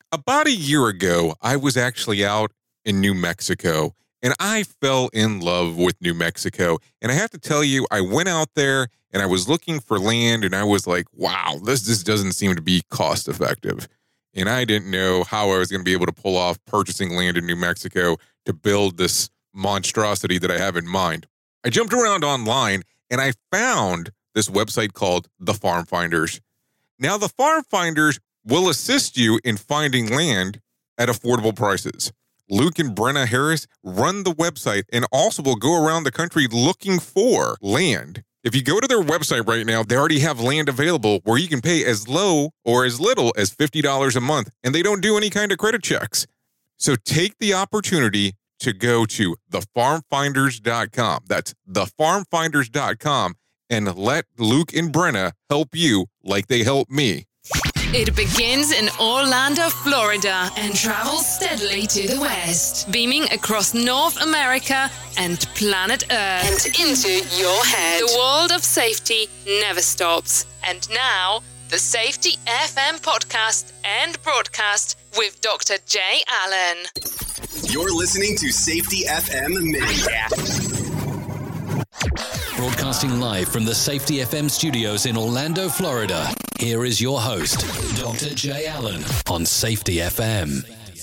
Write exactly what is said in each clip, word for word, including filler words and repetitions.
About a year ago, I was actually out in New Mexico, and I fell in love with New Mexico. And I have to tell you, I went out there and I was looking for land, and I was like, wow, this just doesn't seem to be cost effective. And I didn't know how I was going to be able to pull off purchasing land in New Mexico to build this monstrosity that I have in mind. I jumped around online and I found this website called The Farm Finders. Now, The Farm Finders will assist you in finding land at affordable prices. Luke and Brenna Harris run the website and also will go around the country looking for land. If you go to their website right now, they already have land available where you can pay as low or as little as fifty dollars a month, and they don't do any kind of credit checks. So take the opportunity to go to the farm finders dot com. That's the farm finders dot com, and let Luke and Brenna help you like they helped me. It begins in Orlando, Florida, and travels steadily to the west, beaming across North America and planet Earth and into your head. The world of safety never stops. And now, the Safety F M podcast and broadcast with Doctor Jay Allen. You're listening to Safety F M Mini. Broadcasting live from the Safety F M studios in Orlando, Florida. Here is your host, Doctor Jay Allen, on Safety F M.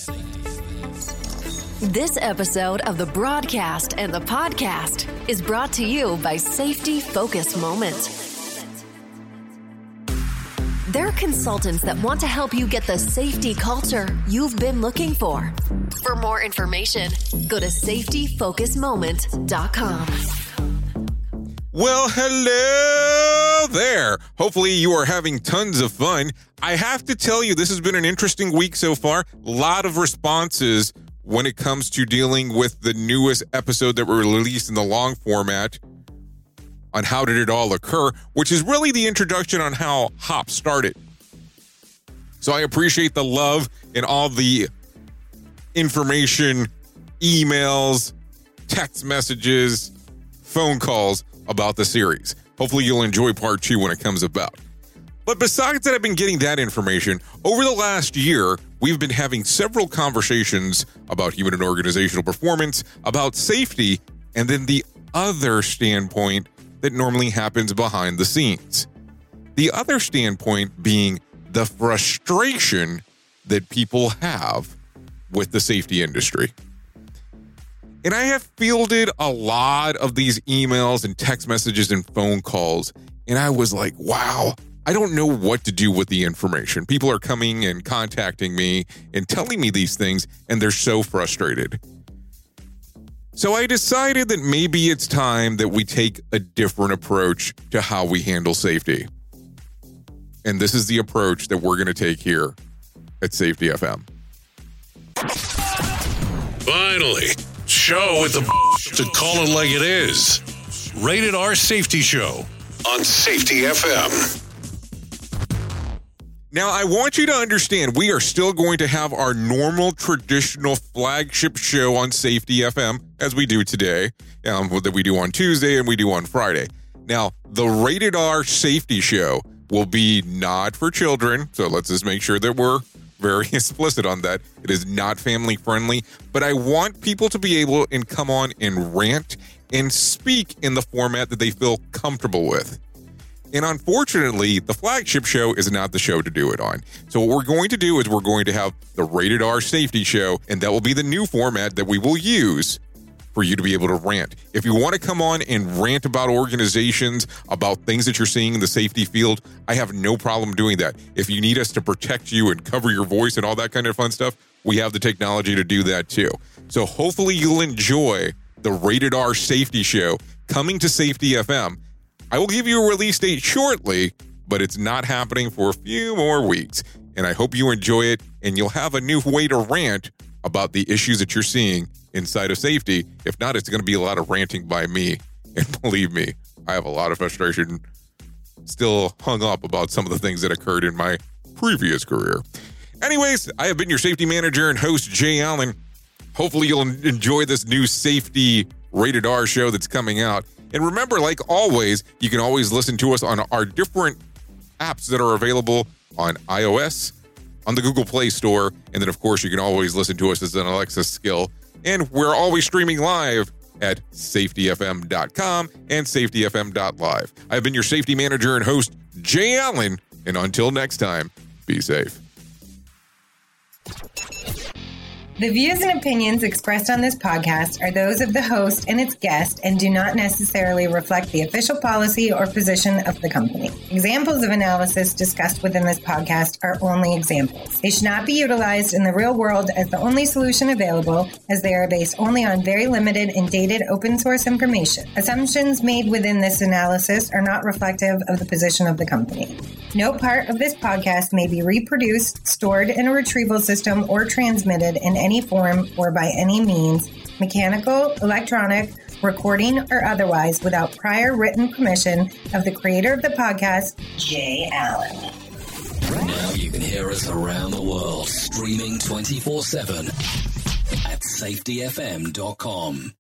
This episode of the broadcast and the podcast is brought to you by Safety Focus Moment. They're consultants that want to help you get the safety culture you've been looking for. For more information, go to safety focus moment dot com. Well, hello there. Hopefully you are having tons of fun. I have to tell you, this has been an interesting week so far. A lot of responses when it comes to dealing with the newest episode that were released in the long format on how did it all occur, which is really the introduction on how HOP started. So I appreciate the love and all the information, emails, text messages, phone calls about the series. Hopefully you'll enjoy part two when it comes about. But besides that, I've been getting that information. Over the last year, we've been having several conversations about human and organizational performance, about safety, and then the other standpoint that normally happens behind the scenes. The other standpoint being the frustration that people have with the safety industry. And I have fielded a lot of these emails and text messages and phone calls, and I was like, wow, I don't know what to do with the information. People are coming and contacting me and telling me these things, and they're so frustrated. So I decided that maybe it's time that we take a different approach to how we handle safety. And this is the approach that we're going to take here at Safety F M. Finally, show with the to call it like it is. Rated R Safety Show on Safety F M. Now, I want you to understand, we are still going to have our normal, traditional flagship show on Safety F M, as we do today, um, that we do on Tuesday and we do on Friday. Now, the Rated R Safety Show will be not for children, so let's just make sure that we're very explicit on that. It is not family friendly, but I want people to be able and come on and rant and speak in the format that they feel comfortable with. And unfortunately, the flagship show is not the show to do it on. So what we're going to do is we're going to have the Rated R Safety Show, and that will be the new format that we will use for you to be able to rant. If you want to come on and rant about organizations, about things that you're seeing in the safety field, I have no problem doing that. If you need us to protect you and cover your voice and all that kind of fun stuff, we have the technology to do that too. So hopefully you'll enjoy the Rated R Safety Show coming to Safety F M. I will give you a release date shortly, but it's not happening for a few more weeks. And I hope you enjoy it, and you'll have a new way to rant about the issues that you're seeing inside of safety. If not, it's going to be a lot of ranting by me. And believe me, I have a lot of frustration still hung up about some of the things that occurred in my previous career. Anyways, I have been your safety manager and host, Jay Allen. Hopefully you'll enjoy this new safety Rated R show that's coming out. And remember, like always, you can always listen to us on our different apps that are available on iOS, on the Google Play Store. And then, of course, you can always listen to us as an Alexa skill. And we're always streaming live at safety f m dot com and safety f m dot live. I've been your safety manager and host, Jay Allen. And until next time, be safe. The views and opinions expressed on this podcast are those of the host and its guest and do not necessarily reflect the official policy or position of the company. Examples of analysis discussed within this podcast are only examples. They should not be utilized in the real world as the only solution available, as they are based only on very limited and dated open source information. Assumptions made within this analysis are not reflective of the position of the company. No part of this podcast may be reproduced, stored in a retrieval system, or transmitted in any form or by any means, mechanical, electronic, recording, or otherwise, without prior written permission of the creator of the podcast, Jay Allen. Now you can hear us around the world, streaming twenty-four seven at safety f m dot com.